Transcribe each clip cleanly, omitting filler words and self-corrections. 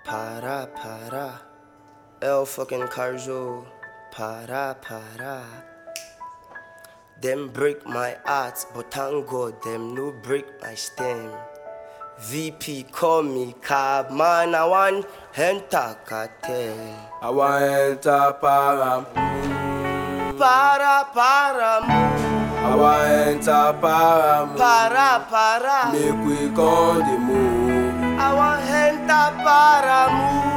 Para. El fucking Carzo. Para. Them break my heart, but thank God them no break my stem. VP call me cab man, I want enter cartel. I want enter para. Para I want enter para. Para. Make we come the move. I want enter para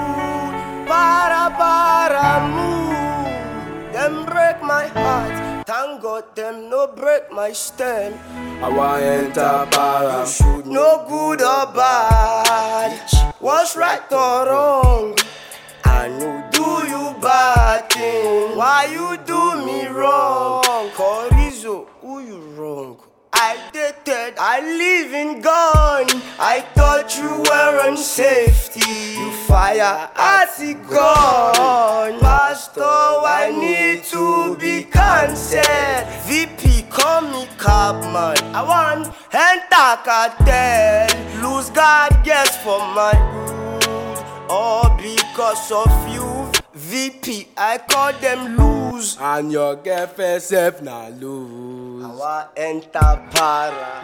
move. Them break my heart, thank God them no break my stem. I want enter para. No good or bad, what's right or wrong? I know do you bad thing, why you do me wrong? Corizo, who you wrong? I dated, I live in gun. I thought you were on safety. You fire at the gun. Pastor, I need to be cancelled. VP, call me cabman. I want enter cartel. Lose God, guess for my good. All because of you. VP, I call them lose. And your girlfriend self na lose. I want enter para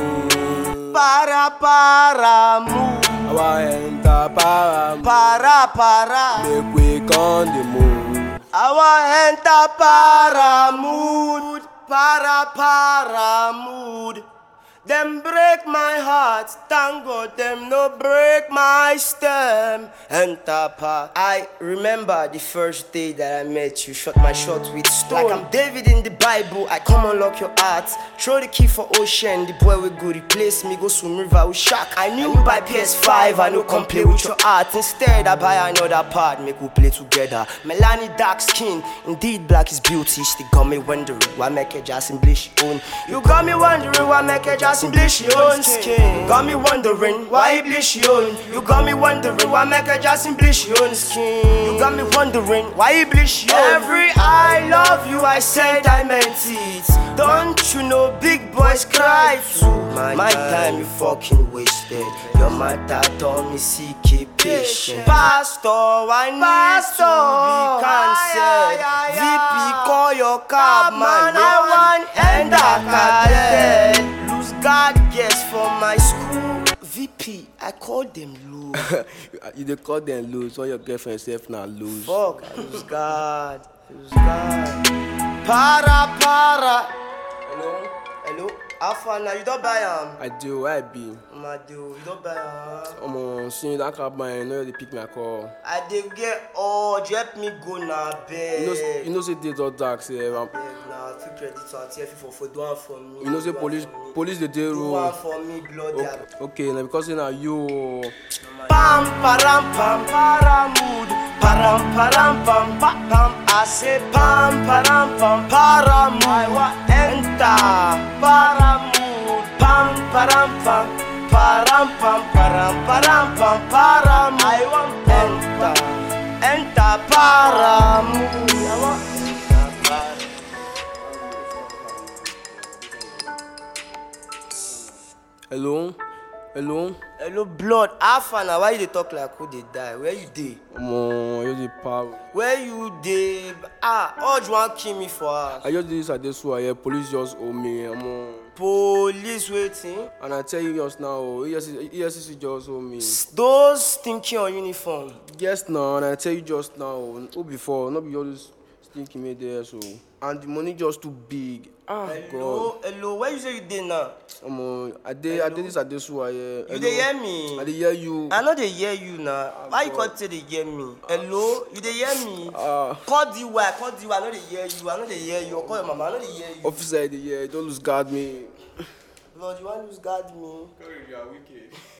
move. I want enter para. Para. Make we come the move. I want enter para mood. Them break my heart, thank God them no break my stem. Enter pa. I remember the first day that I met you, shot my shot with stone. Like I'm David in the Bible, I come unlock your heart. Throw the key for ocean, the boy will go replace me, go swim river with shark. I knew you buy PS5, I no come play with your art. Instead I buy another part, make we play together. Melanie dark skin, indeed black is beauty. She got me wondering why make a just English own. You got me wondering why make a just bleach your own skin. Got me wondering why you bleach your own. You got me wondering why make a just bleach your own skin. You got me wondering why you bleach your own. Every I love you I said I meant it. Don't you know big boys cry too? My time you fucking wasted. Your mother told me seek patient. Pastor, I need to be cancelled. VP call your cab man. I want enter cartel. God guess for my school. VP, I call them loose. You dey call them lose, so your girlfriend self na lose. Fuck, I lose God. Para. Hello. Alpha, now you don't buy I do, I be. you don't buy Seeing that cab man, you know they pick my call. I did get help me go now, bed. You know say days all dark, say. Now, free credit to TF for do one for me. You know say police the day Do rule. one for me, blood. Okay, now because now you. Pam para mood. Param pam. I say pam para mood. I want enter para mood. Pam param pam para mood. I want enter para mood. I want enter para. Hello, blood. Alpha now, why you dey talk like who dey die? Where you dey? You the power. Where you dey? All you want kill me for us? I just did this at this one here. Police just owe me. Police waiting. And I tell you just now, ESCC just owe me. Those stinking on uniform. Yes, now, and I tell you just now, who before, not be all this stinking made there, so. And the money just too big. Hello, where you say you dey now? I did this at this one here. You dey hear me? I dey hear you. I know they hear you now. Why you can't say they hear me? Hello, you dey hear me? Call DY, I know they hear you. Call your mama, I know they hear you. Officer, don't lose guard me. Lord, you want to lose guard me? You are wicked.